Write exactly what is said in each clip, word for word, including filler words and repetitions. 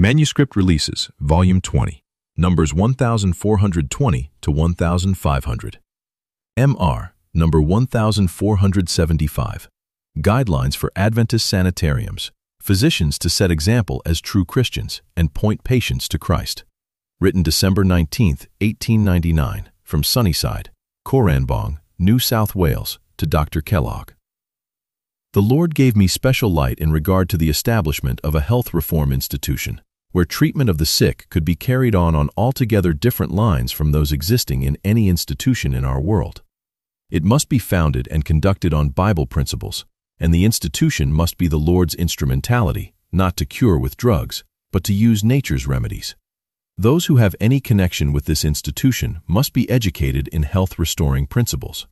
Manuscript Releases, Volume twenty, numbers one thousand four hundred twenty to one thousand five hundred. M R, number one thousand four hundred seventy-five. Guidelines for Adventist Sanitariums, Physicians to Set Example as True Christians and Point Patients to Christ. Written December nineteenth, eighteen ninety-nine, from Sunnyside, Coranbong, New South Wales, to Doctor Kellogg. The Lord gave me special light in regard to the establishment of a health reform institution, where treatment of the sick could be carried on on altogether different lines from those existing in any institution in our world. It must be founded and conducted on Bible principles, and the institution must be the Lord's instrumentality, not to cure with drugs, but to use nature's remedies. Those who have any connection with this institution must be educated in health-restoring principles.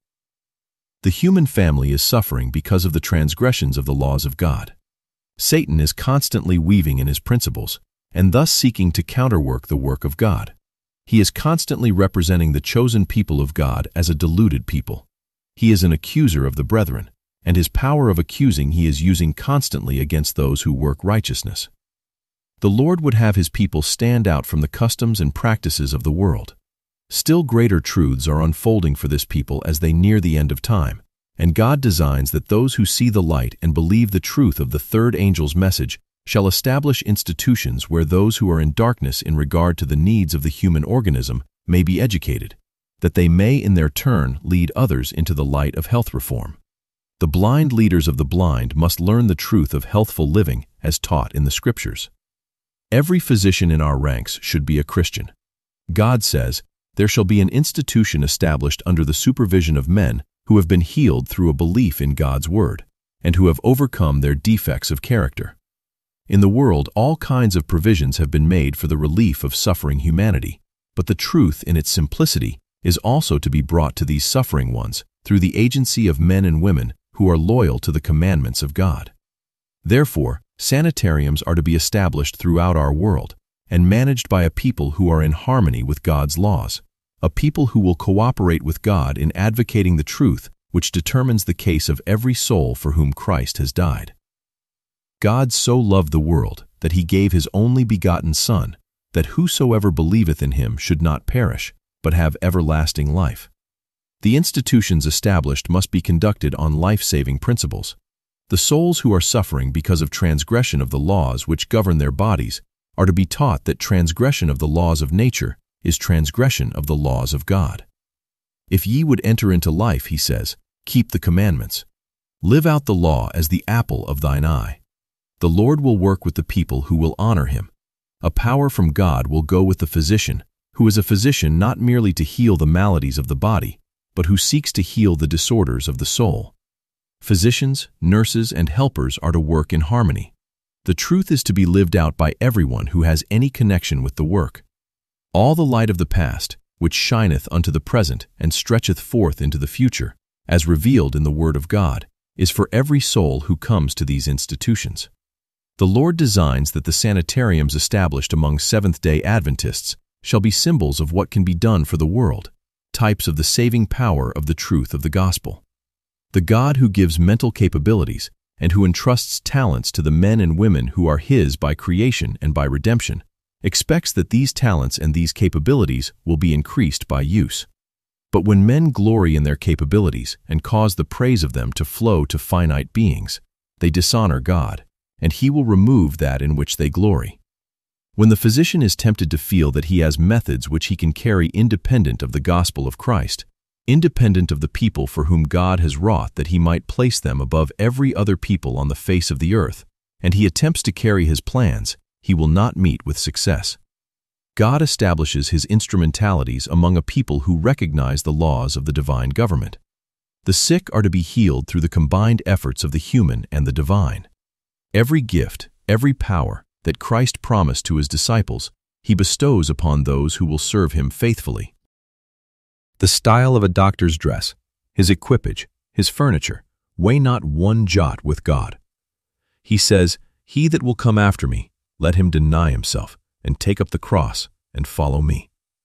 The human family is suffering because of the transgressions of the laws of God. Satan is constantly weaving in his principles, and thus seeking to counterwork the work of God. He is constantly representing the chosen people of God as a deluded people. He is an accuser of the brethren, and his power of accusing he is using constantly against those who work righteousness. The Lord would have his people stand out from the customs and practices of the world. Still greater truths are unfolding for this people as they near the end of time, and God designs that those who see the light and believe the truth of the third angel's message shall establish institutions where those who are in darkness in regard to the needs of the human organism may be educated, that they may in their turn lead others into the light of health reform. The blind leaders of the blind must learn the truth of healthful living as taught in the Scriptures. Every physician in our ranks should be a Christian. God says, "There shall be an institution established under the supervision of men who have been healed through a belief in God's Word, and who have overcome their defects of character." In the world, all kinds of provisions have been made for the relief of suffering humanity, but the truth in its simplicity is also to be brought to these suffering ones through the agency of men and women who are loyal to the commandments of God. Therefore, sanitariums are to be established throughout our world and managed by a people who are in harmony with God's laws, a people who will cooperate with God in advocating the truth which determines the case of every soul for whom Christ has died. God so loved the world that he gave his only begotten Son, that whosoever believeth in him should not perish, but have everlasting life. The institutions established must be conducted on life-saving principles. The souls who are suffering because of transgression of the laws which govern their bodies are to be taught that transgression of the laws of nature is transgression of the laws of God. If ye would enter into life, he says, keep the commandments. Live out the law as the apple of thine eye. The Lord will work with the people who will honor him. A power from God will go with the physician, who is a physician not merely to heal the maladies of the body, but who seeks to heal the disorders of the soul. Physicians, nurses, and helpers are to work in harmony. The truth is to be lived out by everyone who has any connection with the work. All the light of the past, which shineth unto the present and stretcheth forth into the future, as revealed in the Word of God, is for every soul who comes to these institutions. The Lord designs that the sanitariums established among Seventh-day Adventists shall be symbols of what can be done for the world, types of the saving power of the truth of the gospel. The God who gives mental capabilities and who entrusts talents to the men and women who are his by creation and by redemption, expects that these talents and these capabilities will be increased by use. But when men glory in their capabilities and cause the praise of them to flow to finite beings, they dishonor God, and he will remove that in which they glory. When the physician is tempted to feel that he has methods which he can carry independent of the gospel of Christ, independent of the people for whom God has wrought that he might place them above every other people on the face of the earth, and he attempts to carry his plans, he will not meet with success. God establishes his instrumentalities among a people who recognize the laws of the divine government. The sick are to be healed through the combined efforts of the human and the divine. Every gift, every power that Christ promised to his disciples, he bestows upon those who will serve him faithfully. The style of a doctor's dress, his equipage, his furniture, weigh not one jot with God. He says, "He that will come after me, let him deny himself, and take up the cross, and follow me."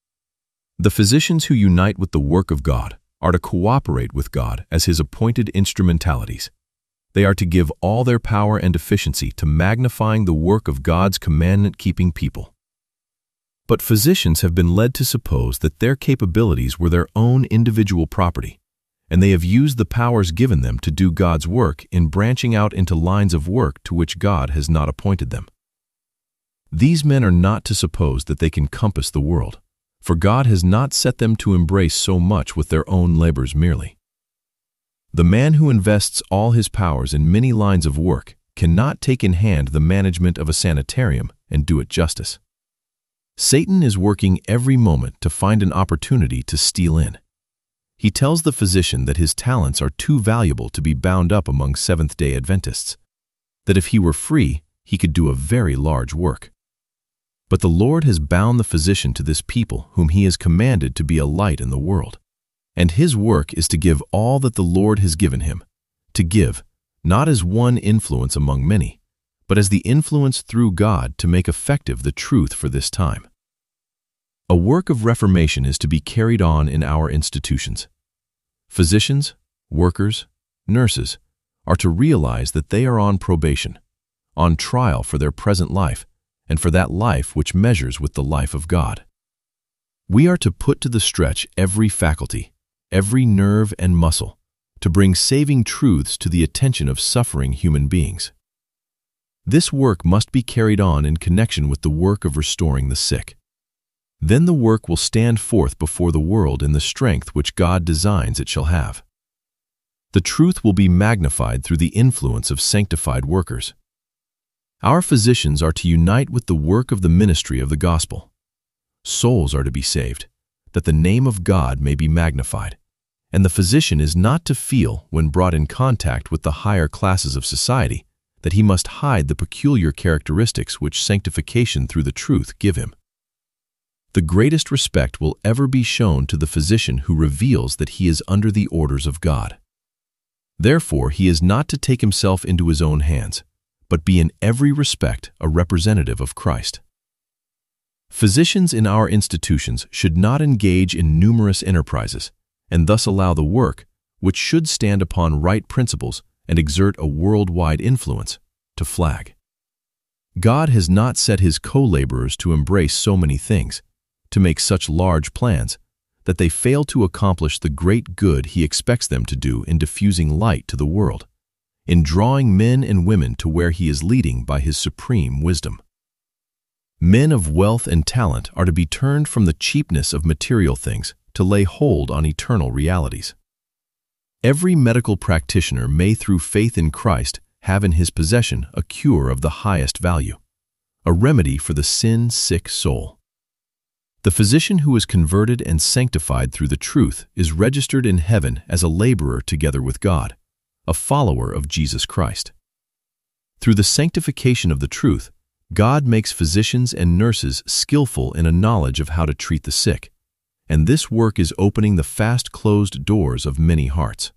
The physicians who unite with the work of God are to cooperate with God as his appointed instrumentalities. They are to give all their power and efficiency to magnifying the work of God's commandment-keeping people. But physicians have been led to suppose that their capabilities were their own individual property, and they have used the powers given them to do God's work in branching out into lines of work to which God has not appointed them. These men are not to suppose that they can compass the world, for God has not set them to embrace so much with their own labors merely. The man who invests all his powers in many lines of work cannot take in hand the management of a sanitarium and do it justice. Satan is working every moment to find an opportunity to steal in. He tells the physician that his talents are too valuable to be bound up among Seventh-day Adventists, that if he were free, he could do a very large work. But the Lord has bound the physician to this people whom he has commanded to be a light in the world. And his work is to give all that the Lord has given him, to give, not as one influence among many, but as the influence through God to make effective the truth for this time. A work of reformation is to be carried on in our institutions. Physicians, workers, nurses are to realize that they are on probation, on trial for their present life, and for that life which measures with the life of God. We are to put to the stretch every faculty, every nerve and muscle, to bring saving truths to the attention of suffering human beings. This work must be carried on in connection with the work of restoring the sick. Then the work will stand forth before the world in the strength which God designs it shall have. The truth will be magnified through the influence of sanctified workers. Our physicians are to unite with the work of the ministry of the gospel. Souls are to be saved, that the name of God may be magnified, and the physician is not to feel, when brought in contact with the higher classes of society, that he must hide the peculiar characteristics which sanctification through the truth give him. The greatest respect will ever be shown to the physician who reveals that he is under the orders of God. Therefore, he is not to take himself into his own hands, but be in every respect a representative of Christ. Physicians in our institutions should not engage in numerous enterprises, and thus allow the work, which should stand upon right principles and exert a worldwide influence, to flag. God has not set his co-laborers to embrace so many things, to make such large plans, that they fail to accomplish the great good he expects them to do in diffusing light to the world, in drawing men and women to where he is leading by his supreme wisdom. Men of wealth and talent are to be turned from the cheapness of material things to lay hold on eternal realities. Every medical practitioner may, through faith in Christ, have in his possession a cure of the highest value, a remedy for the sin-sick soul. The physician who is converted and sanctified through the truth is registered in heaven as a laborer together with God, a follower of Jesus Christ. Through the sanctification of the truth, God makes physicians and nurses skillful in a knowledge of how to treat the sick, and this work is opening the fast-closed doors of many hearts.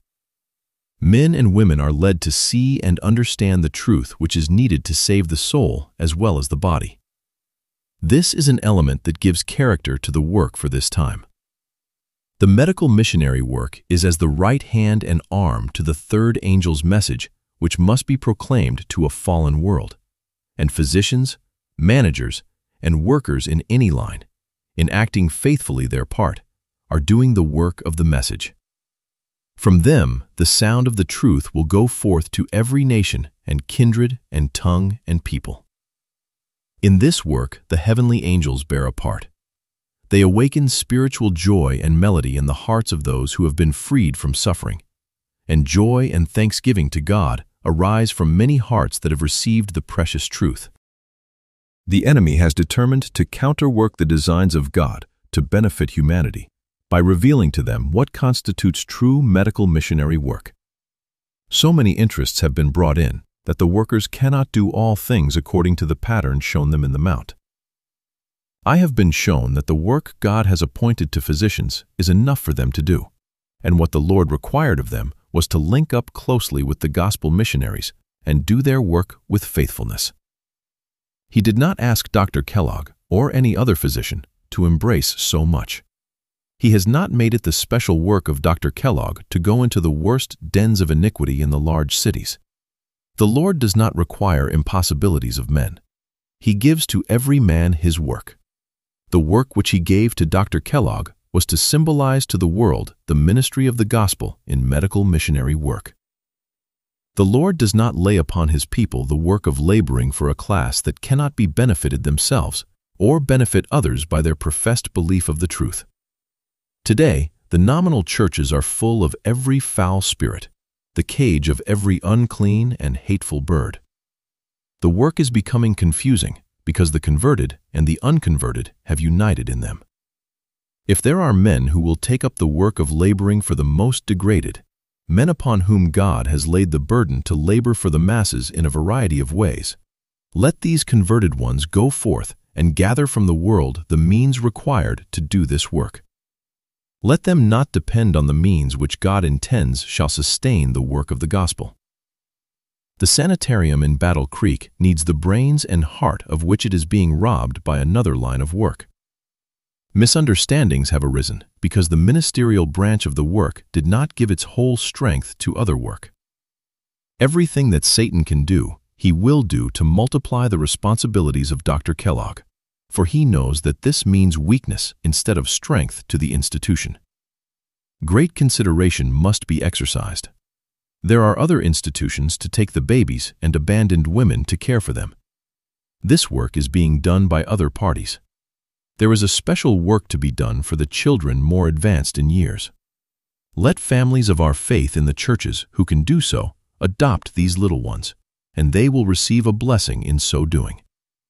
Men and women are led to see and understand the truth which is needed to save the soul as well as the body. This is an element that gives character to the work for this time. The medical missionary work is as the right hand and arm to the third angel's message, which must be proclaimed to a fallen world. And physicians, managers, and workers in any line, in acting faithfully their part, are doing the work of the message. From them, the sound of the truth will go forth to every nation and kindred and tongue and people. In this work, the heavenly angels bear a part. They awaken spiritual joy and melody in the hearts of those who have been freed from suffering, and joy and thanksgiving to God arise from many hearts that have received the precious truth. The enemy has determined to counterwork the designs of God to benefit humanity by revealing to them what constitutes true medical missionary work. So many interests have been brought in that the workers cannot do all things according to the pattern shown them in the Mount. I have been shown that the work God has appointed to physicians is enough for them to do, and what the Lord required of them was to link up closely with the gospel missionaries and do their work with faithfulness. He did not ask Doctor Kellogg or any other physician to embrace so much. He has not made it the special work of Doctor Kellogg to go into the worst dens of iniquity in the large cities, The Lord does not require impossibilities of men. He gives to every man his work. The work which he gave to Doctor Kellogg was to symbolize to the world the ministry of the gospel in medical missionary work. The Lord does not lay upon his people the work of laboring for a class that cannot be benefited themselves or benefit others by their professed belief of the truth. Today, the nominal churches are full of every foul spirit, the cage of every unclean and hateful bird. The work is becoming confusing because the converted and the unconverted have united in them. If there are men who will take up the work of laboring for the most degraded, men upon whom God has laid the burden to labor for the masses in a variety of ways, let these converted ones go forth and gather from the world the means required to do this work. Let them not depend on the means which God intends shall sustain the work of the gospel. The sanitarium in Battle Creek needs the brains and heart of which it is being robbed by another line of work. Misunderstandings have arisen because the ministerial branch of the work did not give its whole strength to other work. Everything that Satan can do, he will do to multiply the responsibilities of Doctor Kellogg, for he knows that this means weakness instead of strength to the institution. Great consideration must be exercised. There are other institutions to take the babies and abandoned women to care for them. This work is being done by other parties. There is a special work to be done for the children more advanced in years. Let families of our faith in the churches who can do so adopt these little ones, and they will receive a blessing in so doing.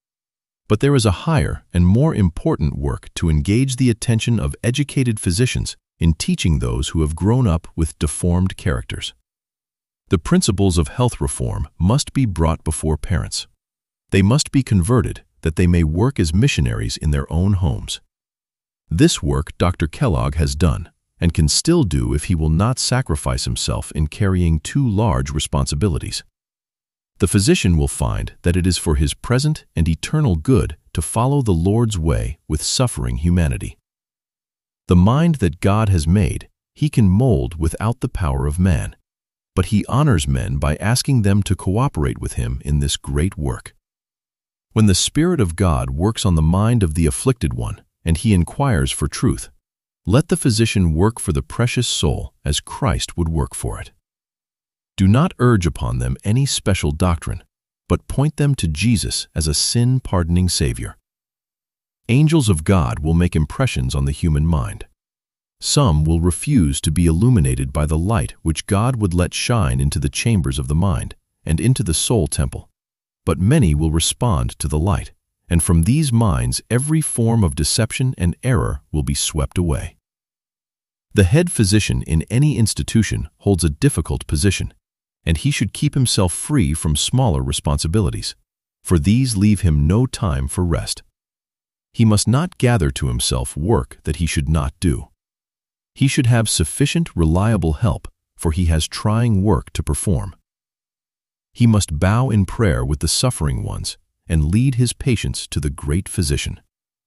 But there is a higher and more important work to engage the attention of educated physicians in teaching those who have grown up with deformed characters. The principles of health reform must be brought before parents. They must be converted that they may work as missionaries in their own homes. This work Doctor Kellogg has done and can still do if he will not sacrifice himself in carrying too large responsibilities. The physician will find that it is for his present and eternal good to follow the Lord's way with suffering humanity. The mind that God has made, he can mold without the power of man, but he honors men by asking them to cooperate with him in this great work. When the Spirit of God works on the mind of the afflicted one and he inquires for truth, let the physician work for the precious soul as Christ would work for it. Do not urge upon them any special doctrine, but point them to Jesus as a sin-pardoning Savior. Angels of God will make impressions on the human mind. Some will refuse to be illuminated by the light which God would let shine into the chambers of the mind and into the soul temple, but many will respond to the light, and from these minds every form of deception and error will be swept away. The head physician in any institution holds a difficult position, and he should keep himself free from smaller responsibilities, for these leave him no time for rest. He must not gather to himself work that he should not do. He should have sufficient reliable help, for he has trying work to perform. He must bow in prayer with the suffering ones and lead his patients to the great physician.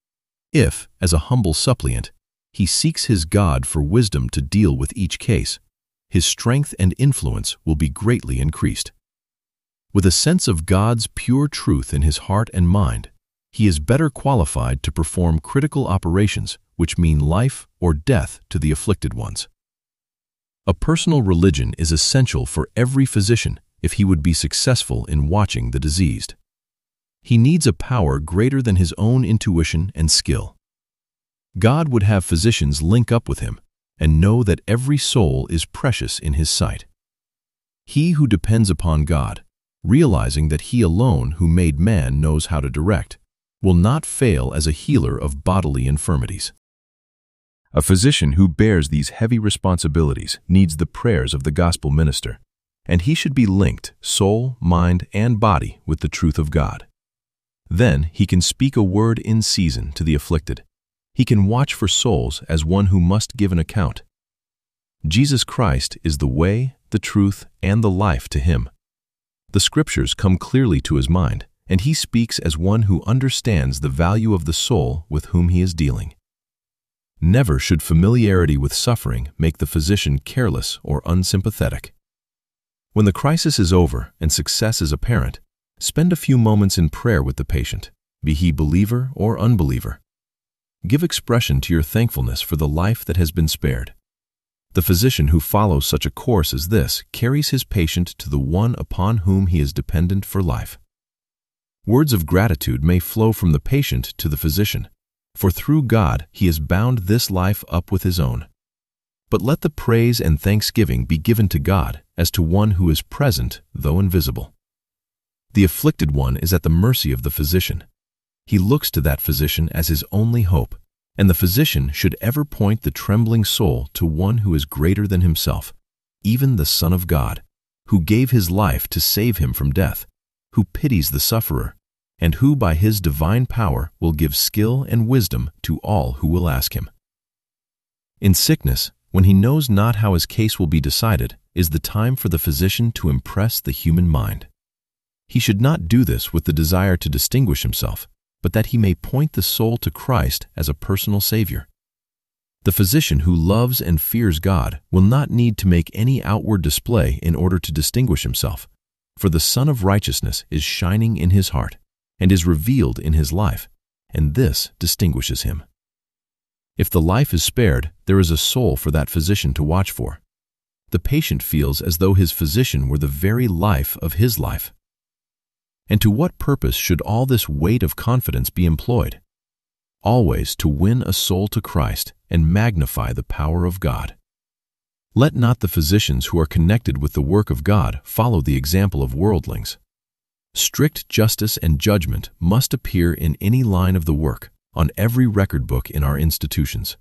If, as a humble suppliant, he seeks his God for wisdom to deal with each case, his strength and influence will be greatly increased. With a sense of God's pure truth in his heart and mind, he is better qualified to perform critical operations which mean life or death to the afflicted ones. A personal religion is essential for every physician if he would be successful in watching the diseased. He needs a power greater than his own intuition and skill. God would have physicians link up with him and know that every soul is precious in his sight. He who depends upon God, realizing that he alone who made man knows how to direct, will not fail as a healer of bodily infirmities. A physician who bears these heavy responsibilities needs the prayers of the gospel minister, and he should be linked, soul, mind, and body, with the truth of God. Then he can speak a word in season to the afflicted. He can watch for souls as one who must give an account. Jesus Christ is the way, the truth, and the life to him. The scriptures come clearly to his mind, and he speaks as one who understands the value of the soul with whom he is dealing. Never should familiarity with suffering make the physician careless or unsympathetic. When the crisis is over and success is apparent, spend a few moments in prayer with the patient, be he believer or unbeliever. Give expression to your thankfulness for the life that has been spared. The physician who follows such a course as this carries his patient to the one upon whom he is dependent for life. Words of gratitude may flow from the patient to the physician, for through God he has bound this life up with his own. But let the praise and thanksgiving be given to God as to one who is present, though invisible. The afflicted one is at the mercy of the physician. He looks to that physician as his only hope, and the physician should ever point the trembling soul to one who is greater than himself, even the Son of God, who gave his life to save him from death, who pities the sufferer, and who by his divine power will give skill and wisdom to all who will ask him. In sickness, when he knows not how his case will be decided, is the time for the physician to impress the human mind. He should not do this with the desire to distinguish himself, but that he may point the soul to Christ as a personal Savior. The physician who loves and fears God will not need to make any outward display in order to distinguish himself, for the Sun of Righteousness is shining in his heart and is revealed in his life, and this distinguishes him. If the life is spared, there is a soul for that physician to watch for. The patient feels as though his physician were the very life of his life. And to what purpose should all this weight of confidence be employed? Always to win a soul to Christ and magnify the power of God. Let not the physicians who are connected with the work of God follow the example of worldlings. Strict justice and judgment must appear in any line of the work, on every record book in our institutions.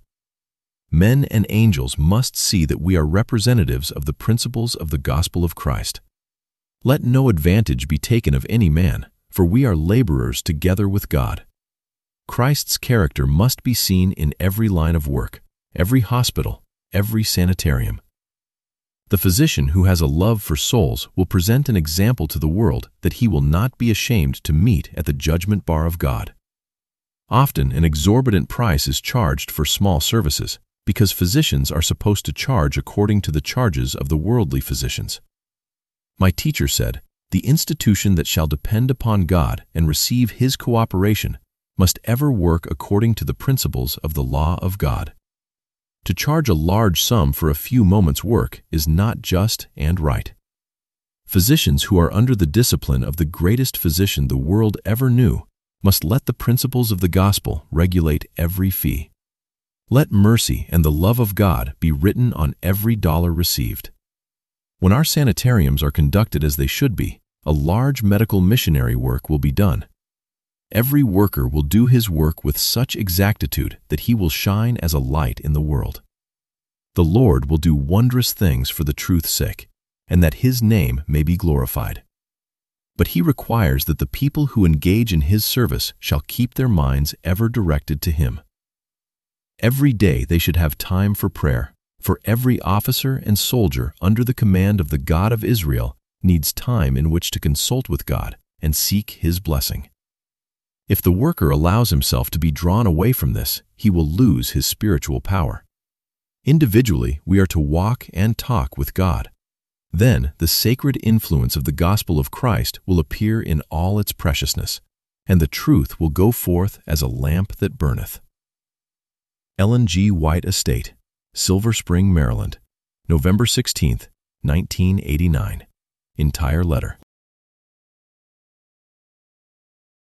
Men and angels must see that we are representatives of the principles of the gospel of Christ. Let no advantage be taken of any man, for we are laborers together with God. Christ's character must be seen in every line of work, every hospital, every sanitarium. The physician who has a love for souls will present an example to the world that he will not be ashamed to meet at the judgment bar of God. Often an exorbitant price is charged for small services, because physicians are supposed to charge according to the charges of the worldly physicians. My teacher said, "The institution that shall depend upon God and receive His cooperation must ever work according to the principles of the law of God." To charge a large sum for a few moments' work is not just and right. Physicians who are under the discipline of the greatest physician the world ever knew must let the principles of the gospel regulate every fee. Let mercy and the love of God be written on every dollar received. When our sanitariums are conducted as they should be, a large medical missionary work will be done. Every worker will do his work with such exactitude that he will shine as a light in the world. The Lord will do wondrous things for the truth's sake, and that His name may be glorified. But He requires that the people who engage in His service shall keep their minds ever directed to Him. Every day they should have time for prayer, for every officer and soldier under the command of the God of Israel needs time in which to consult with God and seek His blessing. If the worker allows himself to be drawn away from this, he will lose his spiritual power. Individually, we are to walk and talk with God. Then the sacred influence of the gospel of Christ will appear in all its preciousness, and the truth will go forth as a lamp that burneth. Ellen G. White Estate, Silver Spring, Maryland, November sixteenth, nineteen eighty-nine. Entire letter.